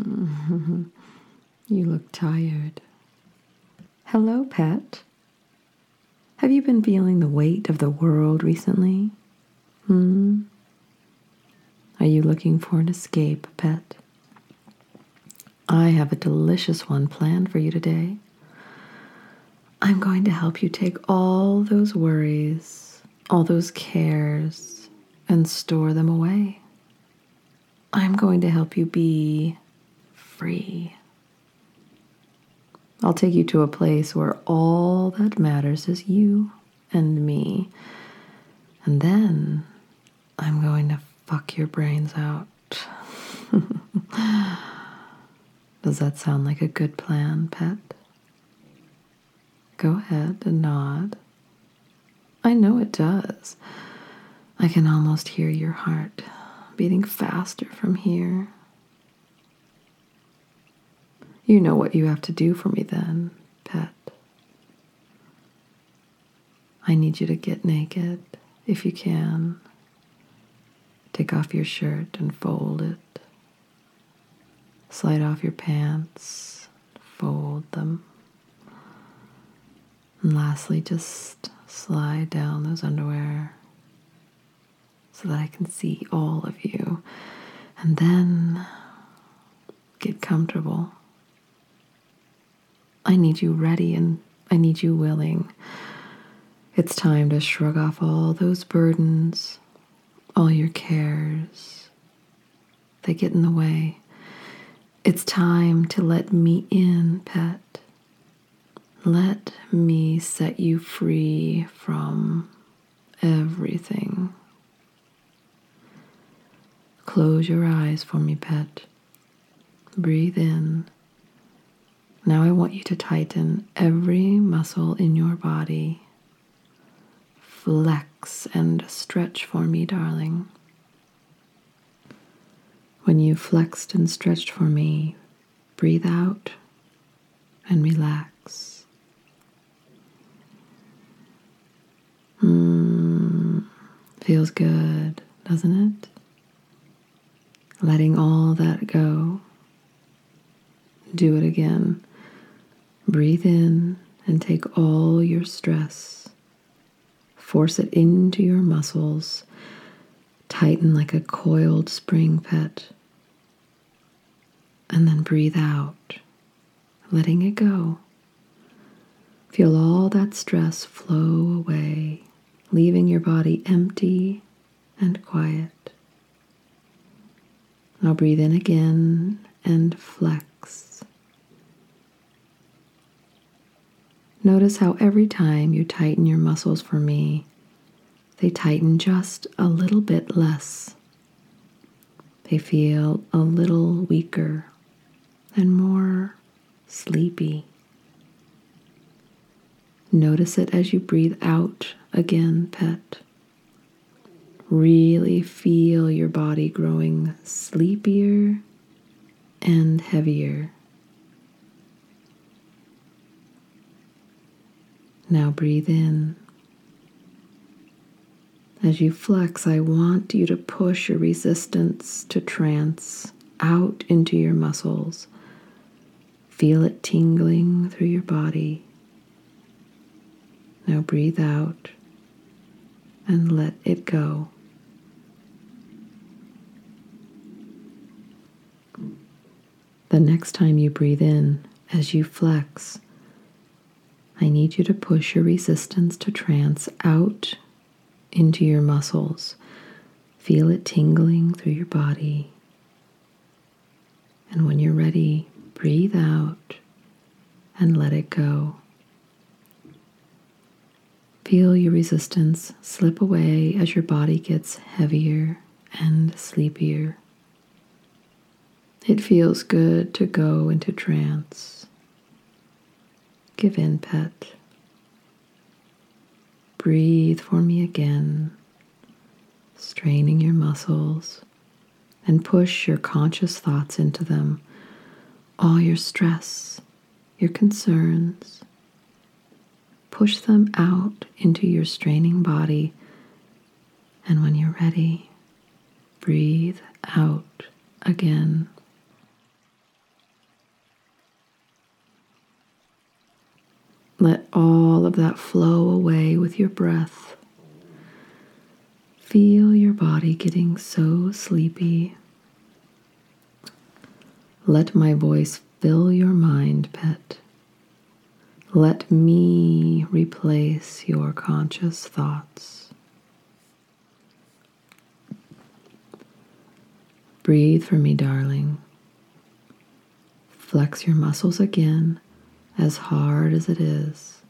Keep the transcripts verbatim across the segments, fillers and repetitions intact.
You look tired. Hello, pet. Have you been feeling the weight of the world recently? Hmm? Are you looking for an escape, pet? I have a delicious one planned for you today. I'm going to help you take all those worries, all those cares, and store them away. I'm going to help you be free. I'll take you to a place where all that matters is you and me. And then I'm going to fuck your brains out. Does that sound like a good plan, pet? Go ahead and nod. I know it does. I can almost hear your heart beating faster from here. You know what you have to do for me then, pet. I need you to get naked, if you can. Take off your shirt and fold it. Slide off your pants, fold them. And lastly, just slide down those underwear so that I can see all of you. And then get comfortable. I need you ready and I need you willing. It's time to shrug off all those burdens, all your cares. They get in the way. It's time to let me in, pet. Let me set you free from everything. Close your eyes for me, pet. Breathe in. Now I want you to tighten every muscle in your body. Flex and stretch for me, darling. When you've flexed and stretched for me, breathe out and relax. Hmm, feels good, doesn't it? Letting all that go. Do it again. Breathe in and take all your stress. Force it into your muscles. Tighten like a coiled spring, pet. And then breathe out, letting it go. Feel all that stress flow away, leaving your body empty and quiet. Now breathe in again and flex. Notice how every time you tighten your muscles for me, they tighten just a little bit less. They feel a little weaker and more sleepy. Notice it as you breathe out again, pet. Really feel your body growing sleepier and heavier. Now breathe in. As you flex, I want you to push your resistance to trance out into your muscles. Feel it tingling through your body. Now breathe out and let it go. The next time you breathe in, as you flex, I need you to push your resistance to trance out into your muscles. Feel it tingling through your body. And when you're ready, breathe out and let it go. Feel your resistance slip away as your body gets heavier and sleepier. It feels good to go into trance. Give in, pet. Breathe for me again, straining your muscles, and push your conscious thoughts into them. All your stress, your concerns, push them out into your straining body, and when you're ready, breathe out again. Let all of that flow away with your breath. Feel your body getting so sleepy. Let my voice fill your mind, pet. Let me replace your conscious thoughts. Breathe for me, darling. Flex your muscles again, as hard as it is.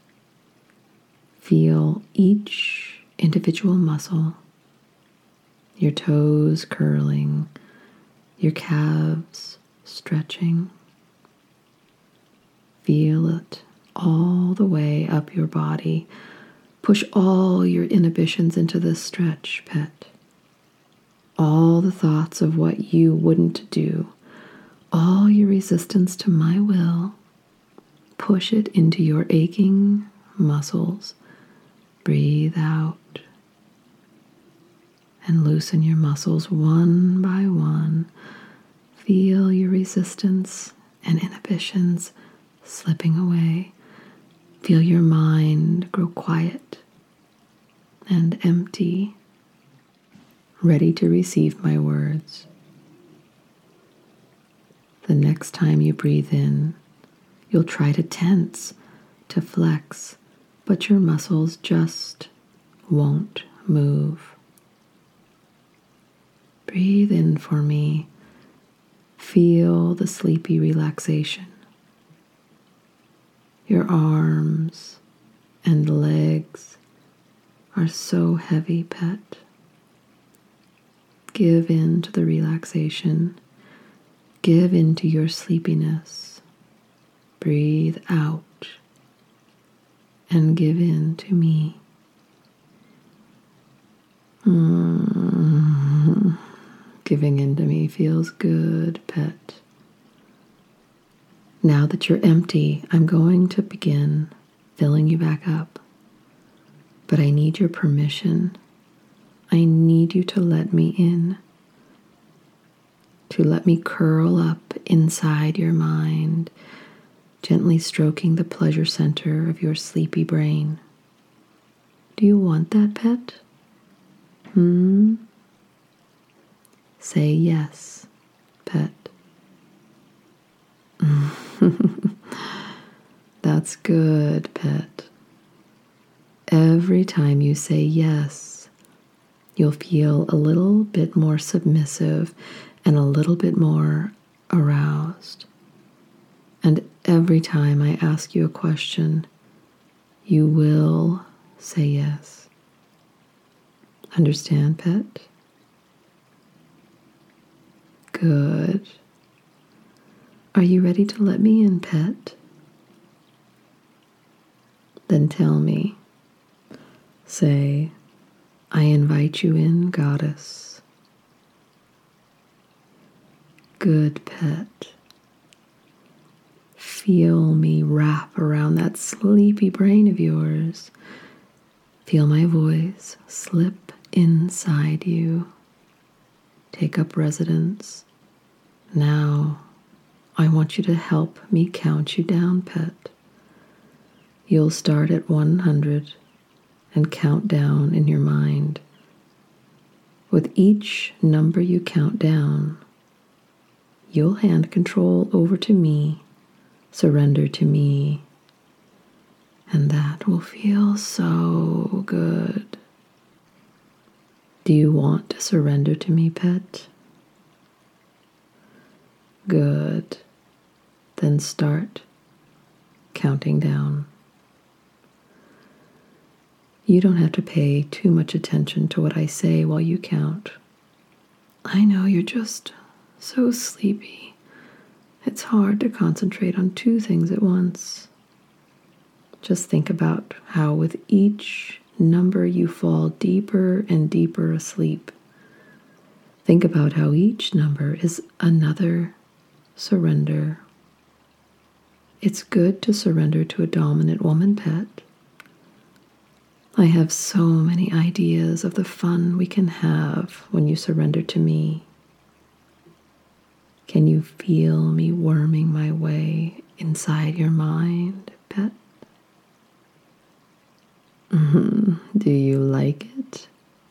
Feel each individual muscle, your toes curling, your calves stretching. Feel it all the way up your body. Push all your inhibitions into this stretch, pet. All the thoughts of what you wouldn't do, all your resistance to my will, push it into your aching muscles. Breathe out and loosen your muscles one by one. Feel your resistance and inhibitions slipping away. Feel your mind grow quiet and empty, ready to receive my words. The next time you breathe in, you'll try to tense, to flex, but your muscles just won't move. Breathe in for me. Feel the sleepy relaxation. Your arms and legs are so heavy, pet. Give in to the relaxation. Give in to your sleepiness. Breathe out and give in to me. Mm. Giving in to me feels good, pet. Now that you're empty, I'm going to begin filling you back up. But I need your permission. I need you to let me in, to let me curl up inside your mind, gently stroking the pleasure center of your sleepy brain. Do you want that, pet? Hmm? Say yes, pet. That's good, pet. Every time you say yes, you'll feel a little bit more submissive and a little bit more aroused. And every time I ask you a question, you will say yes. Understand, pet? Good. Are you ready to let me in, pet? Then tell me. Say, I invite you in, goddess. Good, pet. Feel me wrap around that sleepy brain of yours. Feel my voice slip inside you. Take up residence. Now, I want you to help me count you down, pet. You'll start at one hundred and count down in your mind. With each number you count down, you'll hand control over to me, surrender to me, and that will feel so good. Do you want to surrender to me, pet? Good. Then start counting down. You don't have to pay too much attention to what I say while you count. I know you're just so sleepy. It's hard to concentrate on two things at once. Just think about how with each number you fall deeper and deeper asleep. Think about how each number is another surrender. It's good to surrender to a dominant woman, pet. I have so many ideas of the fun we can have when you surrender to me. Can you feel me worming my way inside your mind, pet? Mhm. Do you like it?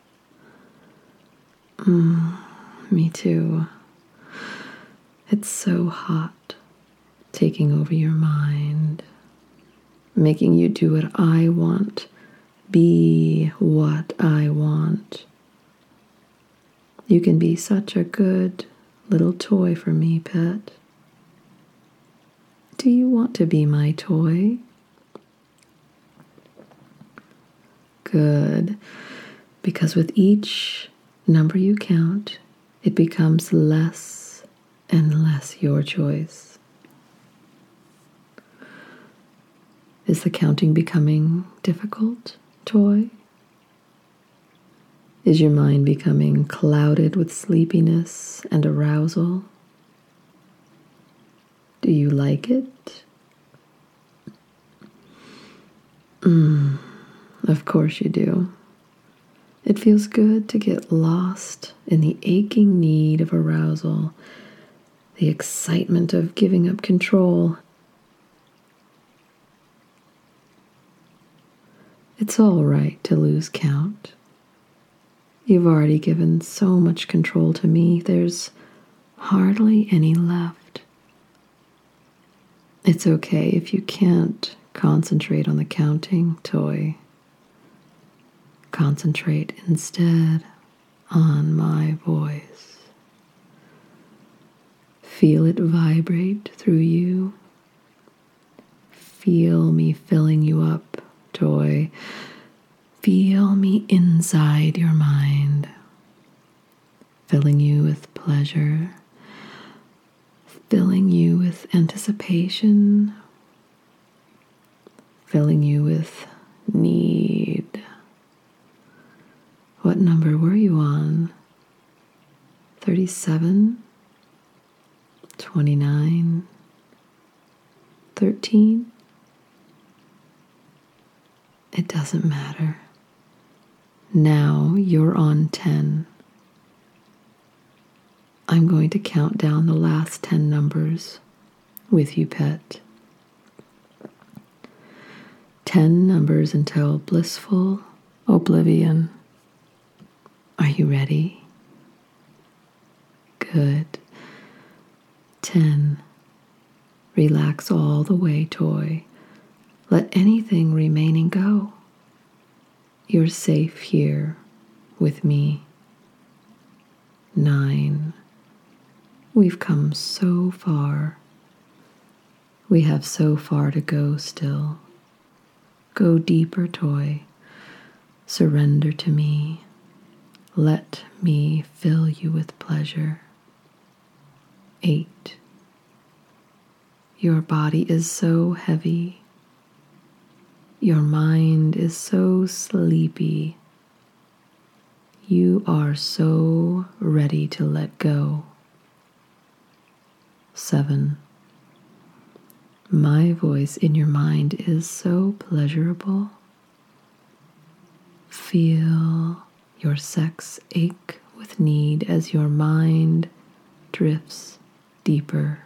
Mm, me too. It's so hot, taking over your mind, making you do what I want, be what I want. You can be such a good little toy for me, pet. Do you want to be my toy? Good, because with each number you count, it becomes less and less your choice. Is the counting becoming difficult, toy? Is your mind becoming clouded with sleepiness and arousal? Do you like it? Mm, of course you do. It feels good to get lost in the aching need of arousal, the excitement of giving up control. It's all right to lose count. You've already given so much control to me, there's hardly any left. It's okay if you can't concentrate on the counting, toy. Concentrate instead on my voice. Feel it vibrate through you. Feel me filling you up, toy. Feel me inside your mind, filling you with pleasure, filling you with anticipation, filling you with need. What number were you on? thirty-seven? twenty-nine? thirteen? It doesn't matter. Now you're on ten. I'm going to count down the last ten numbers with you, pet. Ten numbers until blissful oblivion. Are you ready? Good. Ten. Relax all the way, toy. Let anything remaining go. You're safe here with me. Nine. We've come so far. We have so far to go still. Go deeper, toy. Surrender to me. Let me fill you with pleasure. Eight. Your body is so heavy. Your mind is so sleepy. You are so ready to let go. Seven. My voice in your mind is so pleasurable. Feel your sex ache with need as your mind drifts deeper.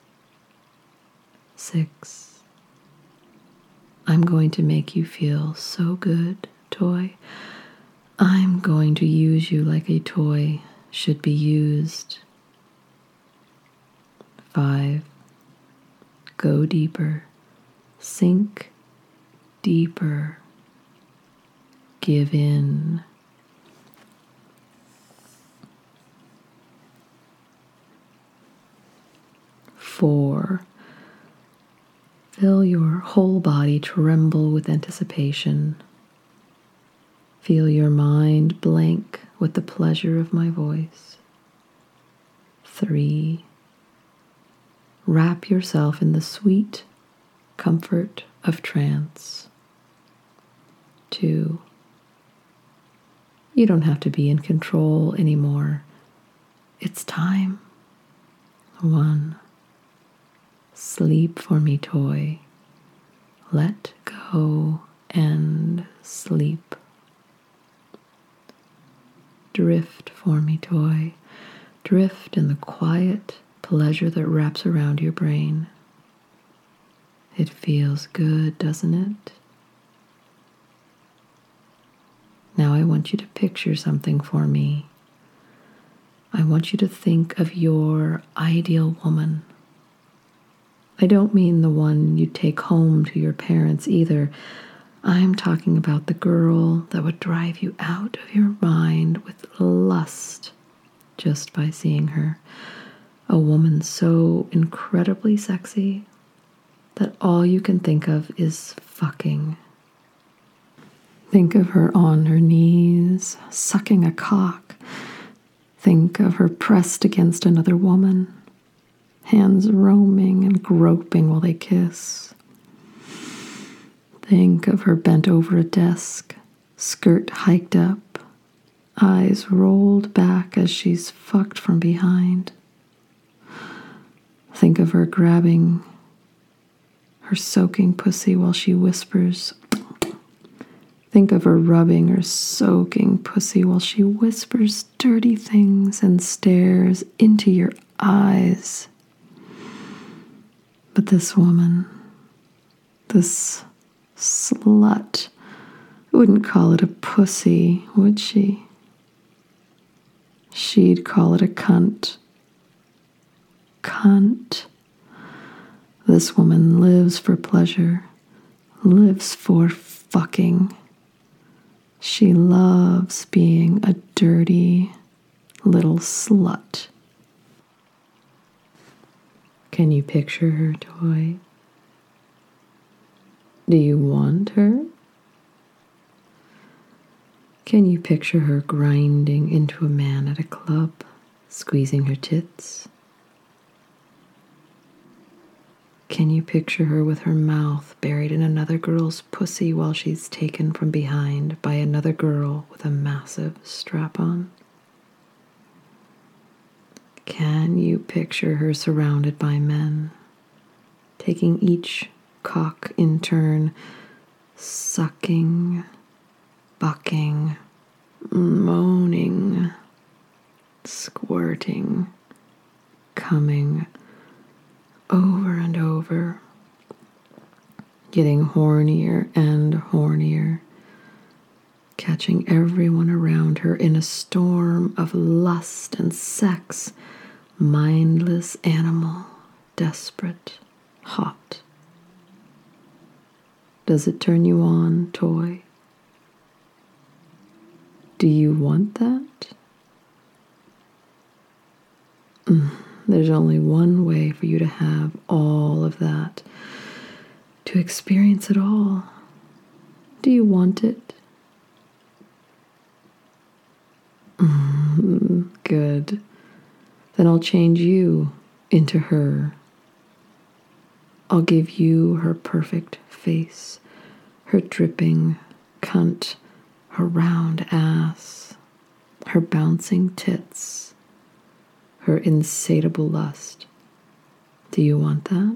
Six. I'm going to make you feel so good, toy. I'm going to use you like a toy should be used. Five. Go deeper. Sink deeper. Give in. Four. Feel your whole body tremble with anticipation. Feel your mind blank with the pleasure of my voice. Three. Wrap yourself in the sweet comfort of trance. Two. You don't have to be in control anymore. It's time. One. Sleep for me, toy. Let go and sleep. Drift for me, toy. Drift in the quiet pleasure that wraps around your brain. It feels good, doesn't it? Now I want you to picture something for me. I want you to think of your ideal woman. I don't mean the one you take home to your parents either. I'm talking about the girl that would drive you out of your mind with lust just by seeing her. A woman so incredibly sexy that all you can think of is fucking. Think of her on her knees, sucking a cock. Think of her pressed against another woman, hands roaming and groping while they kiss. Think of her bent over a desk, skirt hiked up, eyes rolled back as she's fucked from behind. Think of her grabbing her soaking pussy while she whispers. Think of her rubbing her soaking pussy while she whispers dirty things and stares into your eyes. But this woman, this slut, wouldn't call it a pussy, would she? She'd call it a cunt. Cunt. This woman lives for pleasure, lives for fucking. She loves being a dirty little slut. Can you picture her, Toy? Do you want her? Can you picture her grinding into a man at a club, squeezing her tits? Can you picture her with her mouth buried in another girl's pussy while she's taken from behind by another girl with a massive strap-on? Can you picture her surrounded by men, taking each cock in turn, sucking, bucking, moaning, squirting, coming over and over, getting hornier and hornier, catching everyone around her in a storm of lust and sex, mindless animal, desperate, hot. Does it turn you on, Toy? Do you want that? Mm. There's only one way for you to have all of that, to experience it all. Do you want it? Mm, good. Then I'll change you into her. I'll give you her perfect face, her dripping cunt, her round ass, her bouncing tits, her insatiable lust. Do you want that?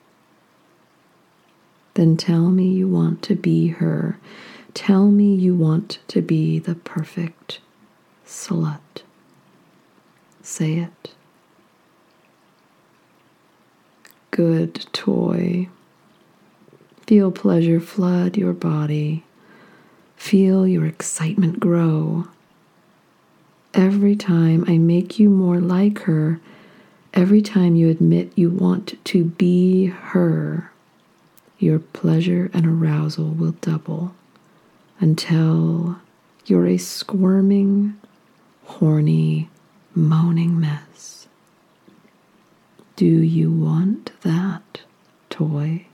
Then tell me you want to be her. Tell me you want to be the perfect slut. Say it. Good, Toy. Feel pleasure flood your body. Feel your excitement grow. Every time I make you more like her, every time you admit you want to be her, your pleasure and arousal will double until you're a squirming, horny, moaning mess. Do you want that, Toy?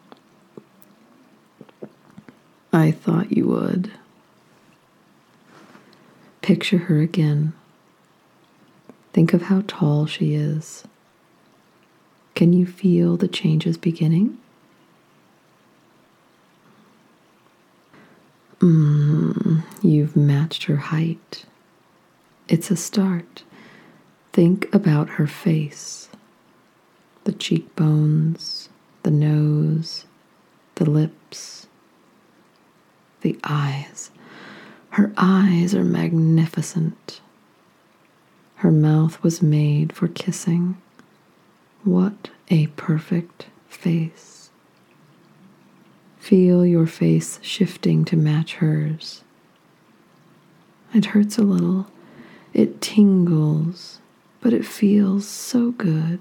I thought you would. Picture her again. Think of how tall she is. Can you feel the changes beginning? Mm, you've matched her height. It's a start. Think about her face. The cheekbones, the nose, the lips, the eyes. Her eyes are magnificent. Her mouth was made for kissing. What a perfect face. Feel your face shifting to match hers. It hurts a little. It tingles, but it feels so good.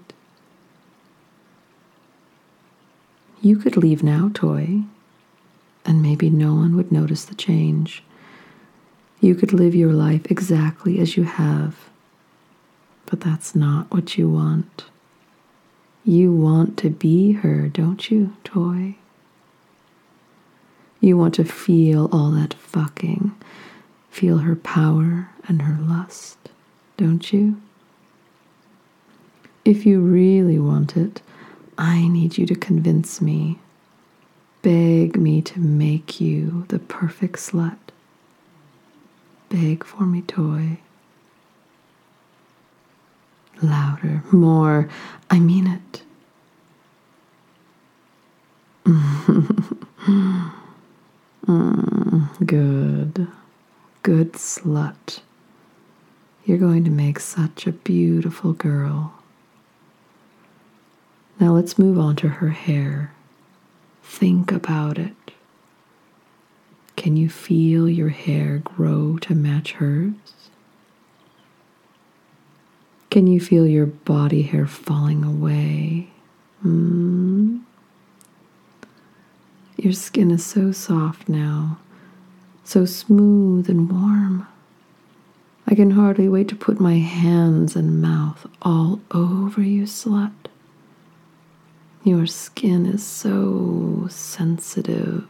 You could leave now, toy, and maybe no one would notice the change. You could live your life exactly as you have, but that's not what you want. You want to be her, don't you, toy? You want to feel all that fucking, feel her power and her lust, don't you? If you really want it, I need you to convince me, beg me to make you the perfect slut. Beg for me, toy. Louder, more, I mean it. mm, good, good slut. You're going to make such a beautiful girl. Now let's move on to her hair. Think about it. Can you feel your hair grow to match hers? Can you feel your body hair falling away? Mm. Your skin is so soft now, so smooth and warm. I can hardly wait to put my hands and mouth all over you, slut. Your skin is so sensitive.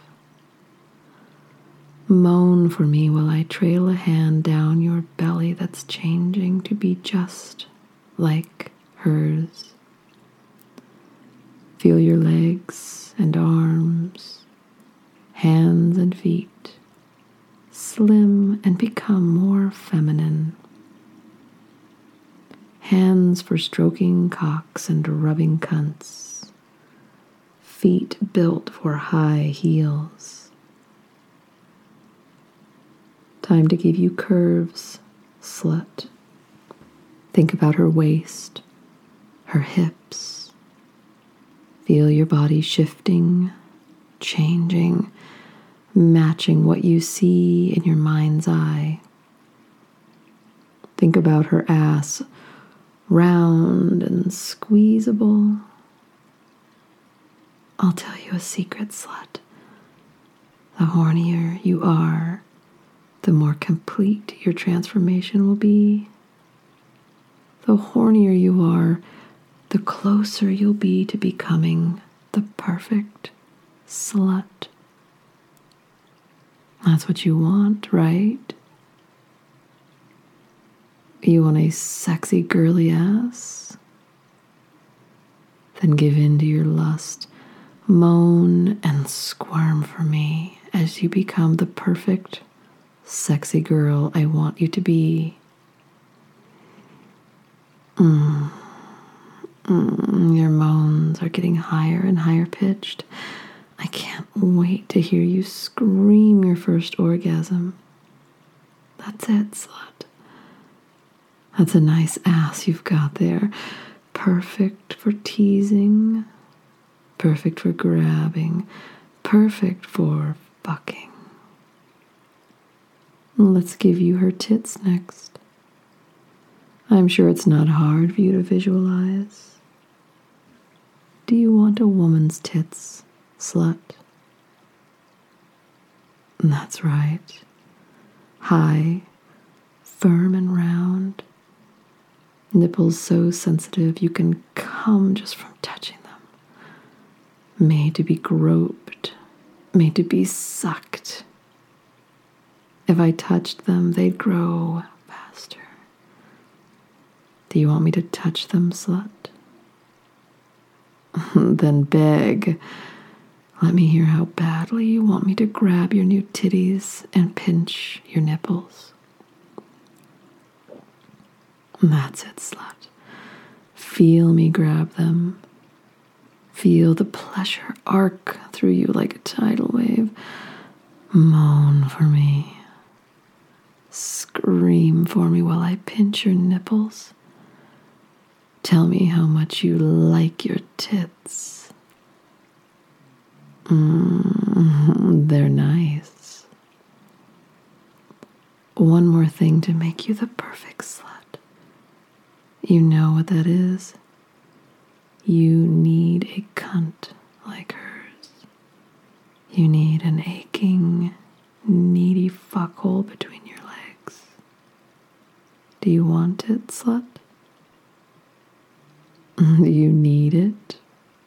Moan for me while I trail a hand down your belly that's changing to be just like hers. Feel your legs and arms, hands and feet, slim and become more feminine. Hands for stroking cocks and rubbing cunts. Feet built for high heels. Time to give you curves, slut. Think about her waist, her hips. Feel your body shifting, changing, matching what you see in your mind's eye. Think about her ass, round and squeezable. I'll tell you a secret, slut. The hornier you are, the more complete your transformation will be. The hornier you are, the closer you'll be to becoming the perfect slut. That's what you want, right? You want a sexy girly ass? Then give in to your lust. Moan and squirm for me as you become the perfect sexy girl I want you to be. Mm. Mm. Your moans are getting higher and higher pitched. I can't wait to hear you scream your first orgasm. That's it, slut. That's a nice ass you've got there. Perfect for teasing. Perfect for grabbing. Perfect for fucking. Let's give you her tits next. I'm sure it's not hard for you to visualize. Do you want a woman's tits, slut? That's right. High, firm and round. Nipples so sensitive you can come just from touching them. Made to be groped, made to be sucked. If I touched them, they'd grow faster. Do you want me to touch them, slut? Then beg. Let me hear how badly you want me to grab your new titties and pinch your nipples. That's it, slut. Feel me grab them. Feel the pleasure arc through you like a tidal wave. Moan for me. Scream for me while I pinch your nipples. Tell me how much you like your tits. Mm, they're nice. one more thing to make you the perfect slut. You know what that is? You need a cunt like hers. You need an aching, needy fuckhole between your legs. Do you want it, slut? Do you need it?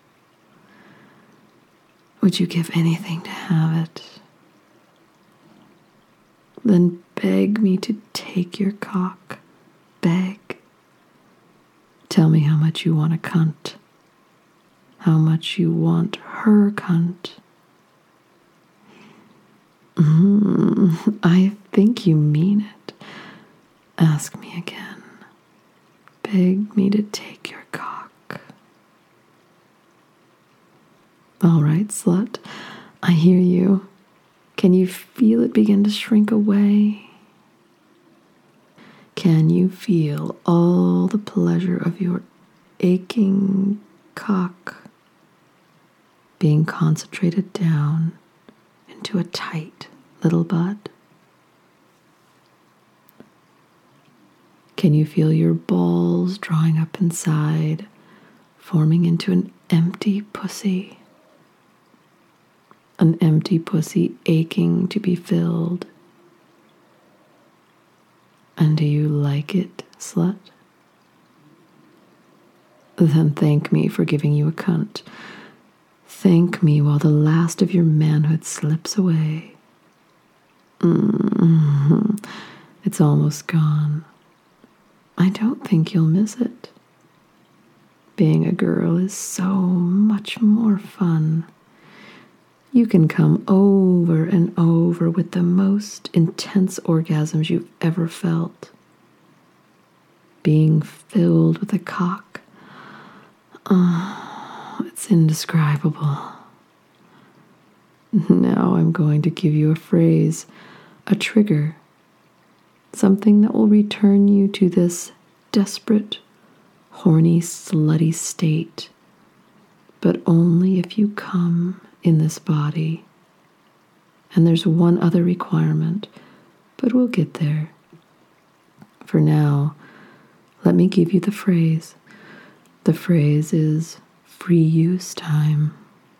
Would you give anything to have it? Then beg me to take your cock. Beg. Tell me how much you want a cunt. How much you want her cunt. Mm, I think you mean it. Ask me again. Beg me to take your cock. All right, slut. I hear you. Can you feel it begin to shrink away? Can you feel all the pleasure of your aching cock being concentrated down into a tight little bud? Can you feel your balls drawing up inside, forming into an empty pussy? An empty pussy aching to be filled. And do you like it, slut? Then thank me for giving you a cunt. Thank me while the last of your manhood slips away. Mm-hmm. It's almost gone. I don't think you'll miss it. Being a girl is so much more fun. You can come over and over with the most intense orgasms you've ever felt. Being filled with a cock. Oh, it's indescribable. Now I'm going to give you a phrase, a trigger, something that will return you to this desperate, horny, slutty state, but only if you come in this body. And there's one other requirement, but we'll get there. For now, let me give you the phrase. The phrase is free use time.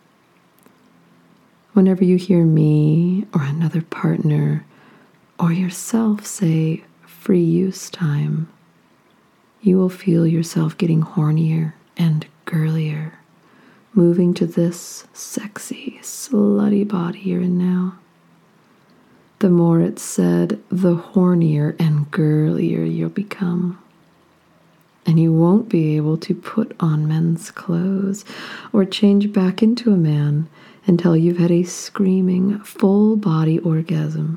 Whenever you hear me or another partner or yourself say free use time, you will feel yourself getting hornier and girlier, moving to this sexy, slutty body you're in now. The more it's said, the hornier and girlier you'll become. And you won't be able to put on men's clothes or change back into a man until you've had a screaming, full-body orgasm.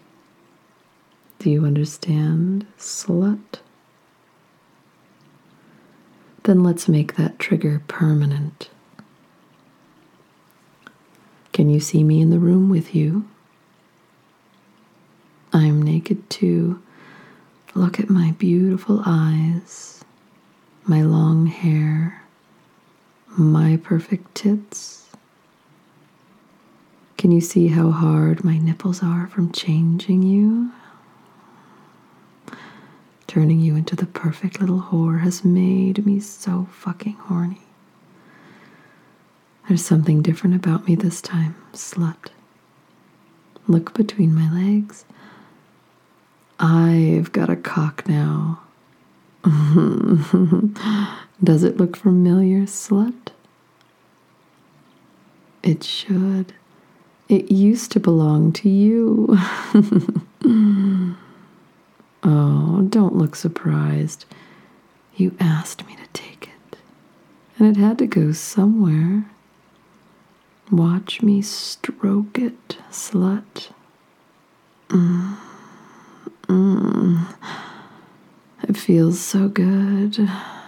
Do you understand, slut? Then let's make that trigger permanent. Can you see me in the room with you? I'm naked too. Look at my beautiful eyes, my long hair, my perfect tits. Can you see how hard my nipples are from changing you? Turning you into the perfect little whore has made me so fucking horny. There's something different about me this time, slut. Look between my legs. I've got a cock now. Does it look familiar, slut? It should. It used to belong to you. Oh, don't look surprised. You asked me to take it, and it had to go somewhere. Watch me stroke it, slut. Mm. Mm. It feels so good.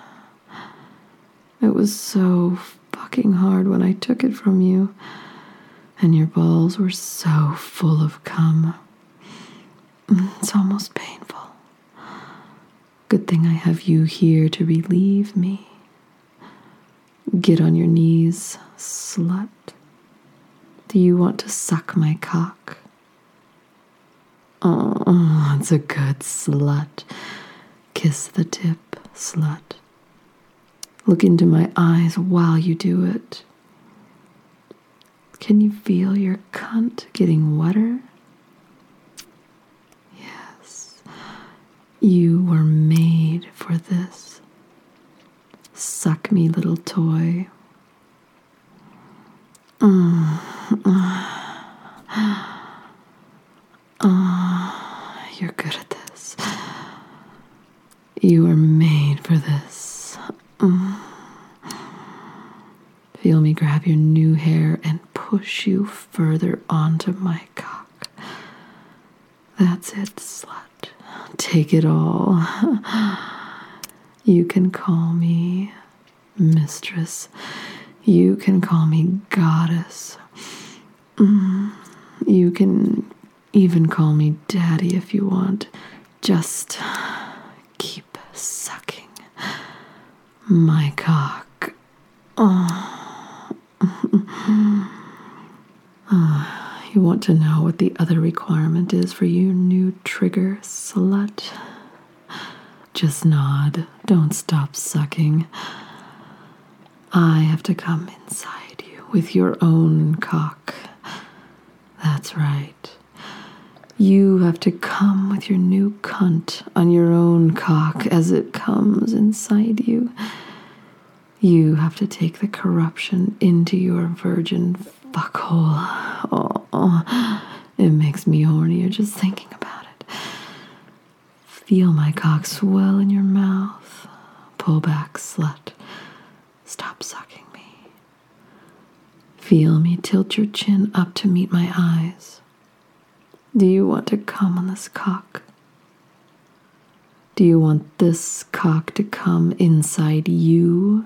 It was so fucking hard when I took it from you, and your balls were so full of cum. It's almost painful. Good thing I have you here to relieve me. Get on your knees, slut. Do you want to suck my cock? Oh. Oh, that's a good slut. Kiss the tip, slut. Look into my eyes while you do it. Can you feel your cunt getting wetter? Yes. You were made for this. Suck me, little toy. Mm. Oh, you're good at this. You were made for this. Mm. Feel me grab your new hair and push you further onto my cock. That's it, slut. Take it all. You can call me mistress. You can call me goddess. Mm. You can even call me daddy if you want. Just keep sucking my cock. Oh. Oh, you want to know what the other requirement is for you, new trigger slut? Just nod. Don't stop sucking. I have to come inside you with your own cock. That's right. You have to come with your new cunt on your own cock as it comes inside you. You have to take the corruption into your virgin fuckhole. Oh, oh, it makes me hornier just thinking about it. Feel my cock swell in your mouth. Pull back, slut. Stop sucking me. Feel me tilt your chin up to meet my eyes. Do you want to come on this cock? Do you want this cock to come inside you?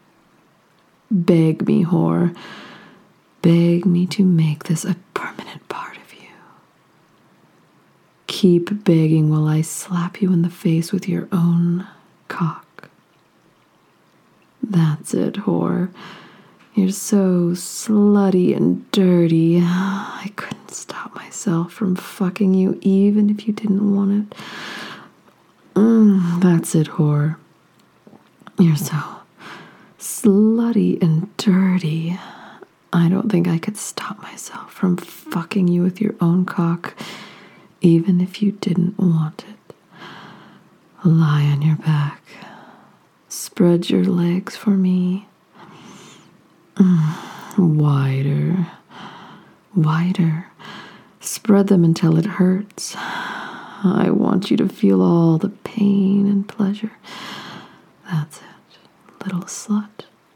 Beg me, whore. Beg me to make this a permanent part of you. Keep begging while I slap you in the face with your own cock. That's it, whore. You're so slutty and dirty. I couldn't stop myself from fucking you even if you didn't want it. Mm, that's it, whore. You're so slutty and dirty. I don't think I could stop myself from fucking you with your own cock, even if you didn't want it. Lie on your back. Spread your legs for me. Mm, wider. Wider. Spread them until it hurts. I want you to feel all the pain and pleasure. That's it, little slut.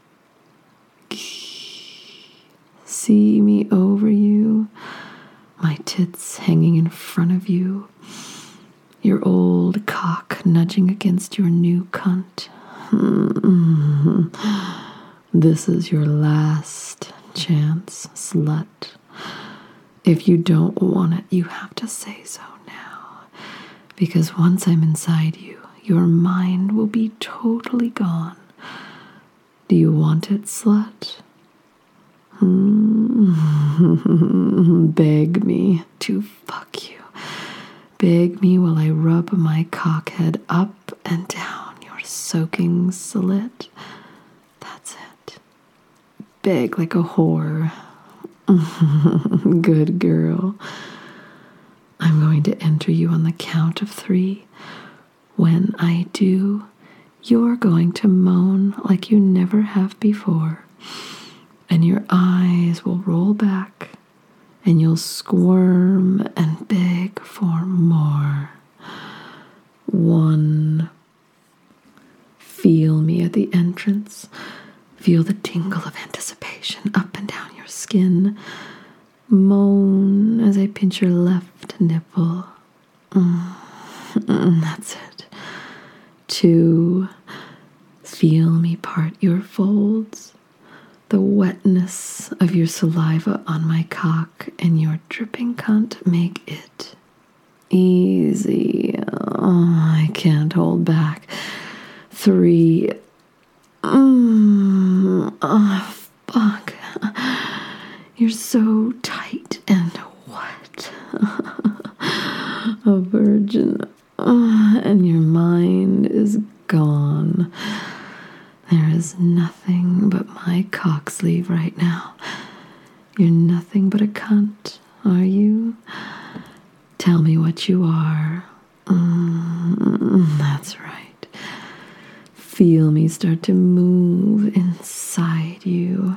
See me over you, my tits hanging in front of you, your old cock nudging against your new cunt. Mm-hmm. This is your last chance, slut. If you don't want it, you have to say so now, because once I'm inside you, your mind will be totally gone. Do you want it, slut? Beg me to fuck you. Beg me while I rub my cockhead up and down your soaking slit. That's it. Beg like a whore. Good girl. I'm going to enter you on the count of three. When I do, you're going to moan like you never have before. And your eyes will roll back, and you'll squirm and beg for more. One. Feel me at the entrance. Feel the tingle of anticipation up and down your skin. Moan as I pinch your left nipple. Mm, mm, that's it. Two. Feel me part your folds. The wetness of your saliva on my cock and your dripping cunt make it easy. Oh, I can't hold back. Three. Mm, oh, fuck. You're so tight and wet. A There is nothing but my cock sleeve right now. You're nothing but a cunt, are you? Tell me what you are. Mm, that's right. Feel me start to move inside you.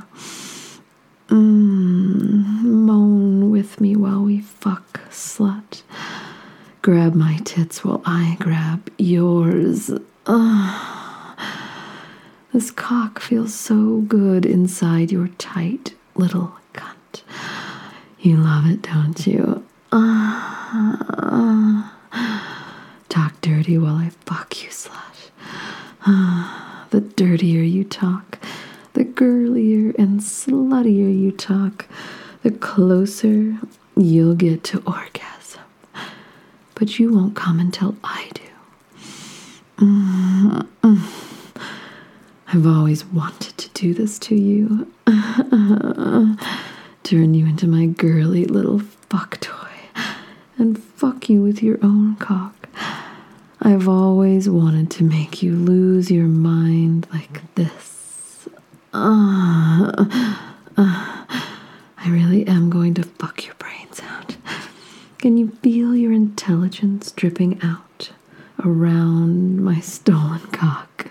Mm, moan with me while we fuck, slut. Grab my tits while I grab yours. Ugh. This cock feels so good inside your tight little cunt. You love it, don't you? Uh, talk dirty while I fuck you, slut. Uh, the dirtier you talk, the girlier and sluttier you talk, the closer you'll get to orgasm. But you won't come until I do. Mm-mm. I've always wanted to do this to you. Turn you into my girly little fuck toy and fuck you with your own cock. I've always wanted to make you lose your mind like this. Uh, uh, I really am going to fuck your brains out. Can you feel your intelligence dripping out around my stolen cock?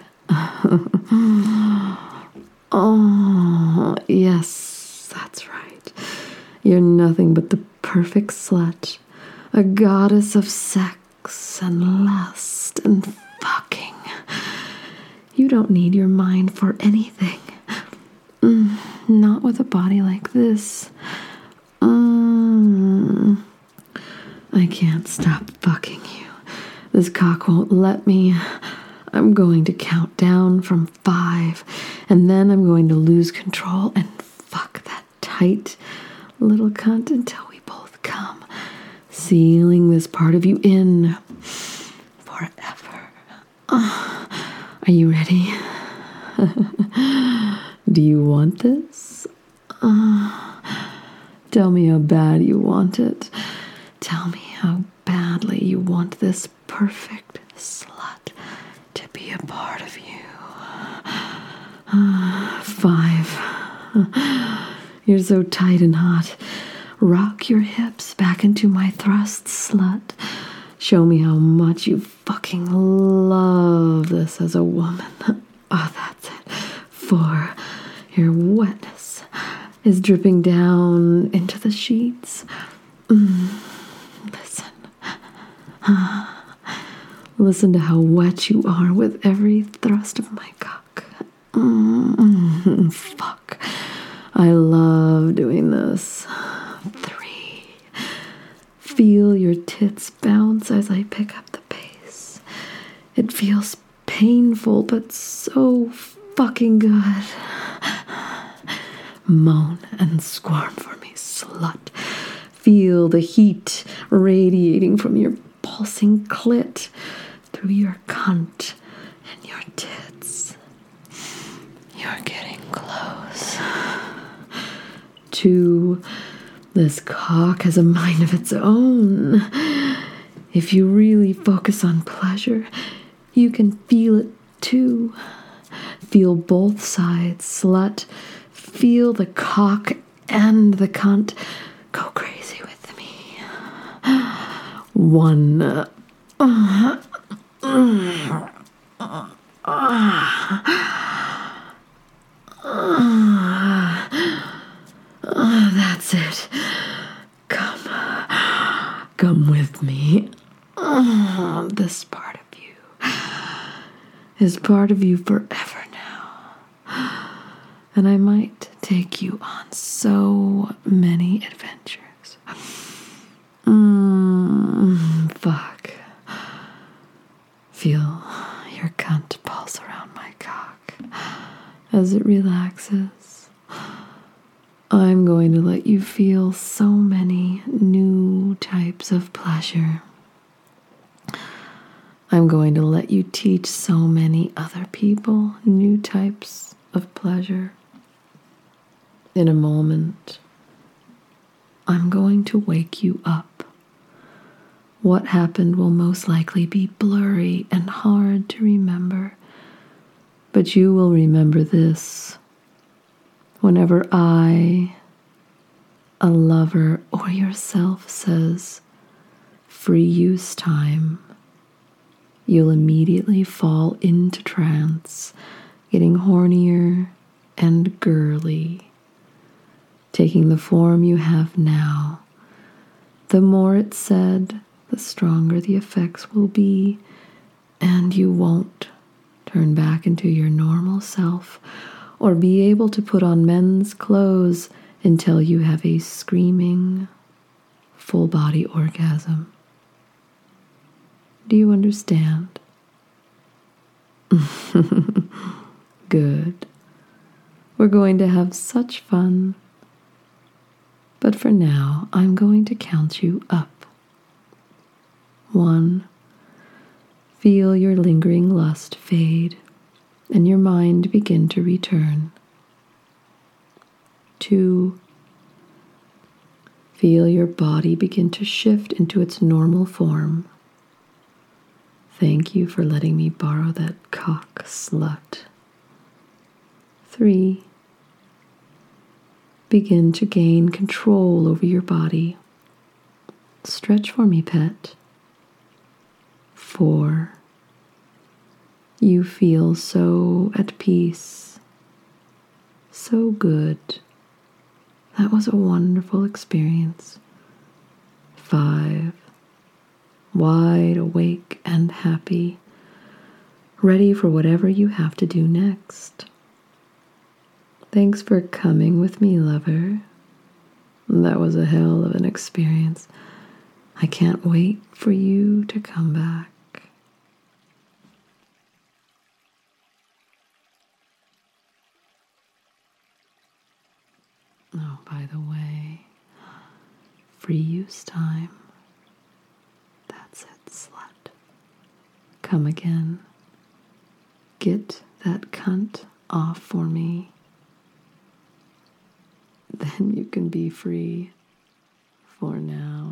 Oh, yes, that's right. You're nothing but the perfect slut, a goddess of sex and lust and fucking. You don't need your mind for anything. Mm, not with a body like this. Mm, I can't stop fucking you. This cock won't let me. I'm going to count down from five, and then I'm going to lose control and fuck that tight little cunt until we both come, sealing this part of you in forever. Uh, are you ready? Do you want this? Uh, tell me how bad you want it. Tell me how badly you want this perfect slut to be a part of you. Uh, five. You're so tight and hot. Rock your hips back into my thrust, slut. Show me how much you fucking love this as a woman. Oh, that's it. Four. Your wetness is dripping down into the sheets. Mm. Listen. Listen to how wet you are with every thrust of my cock. Mm, fuck. I love doing this. Three. Feel your tits bounce as I pick up the pace. It feels painful, but so fucking good. Moan and squirm for me, slut. Feel the heat radiating from your pulsing clit through your cunt and your tits. You're getting close. Two, this cock has a mind of its own. If you really focus on pleasure, you can feel it too. Feel both sides, slut. Feel the cock and the cunt. Go crazy with me. One. Uh, uh, uh, uh, uh, that's it. Come. Come with me. Uh, this part of you is part of you forever now. And I might take you on so many adventures. Mmm, fuck. Feel your cunt pulse around my cock as it relaxes. I'm going to let you feel so many new types of pleasure. I'm going to let you teach so many other people new types of pleasure. In a moment, I'm going to wake you up. What happened will most likely be blurry and hard to remember. But you will remember this whenever I, a lover, or yourself says, free use time, you'll immediately fall into trance, getting hornier and girly, taking the form you have now. The more it's said, the stronger the effects will be, and you won't turn back into your normal self or be able to put on men's clothes until you have a screaming, full-body orgasm. Do you understand? Good. We're going to have such fun. But for now, I'm going to count you up. One. Feel your lingering lust fade and your mind begin to return. Two. Feel your body begin to shift into its normal form. Thank you for letting me borrow that cock, slut. Three. Begin to gain control over your body. Stretch for me, pet. Four. You feel so at peace, so good. That was a wonderful experience. Five. Wide awake and happy, ready for whatever you have to do next. Thanks for coming with me, lover. That was a hell of an experience. I can't wait for you to come back. Oh, by the way, free use time. That's it, slut. Come again. Get that cunt off for me. Then you can be free for now.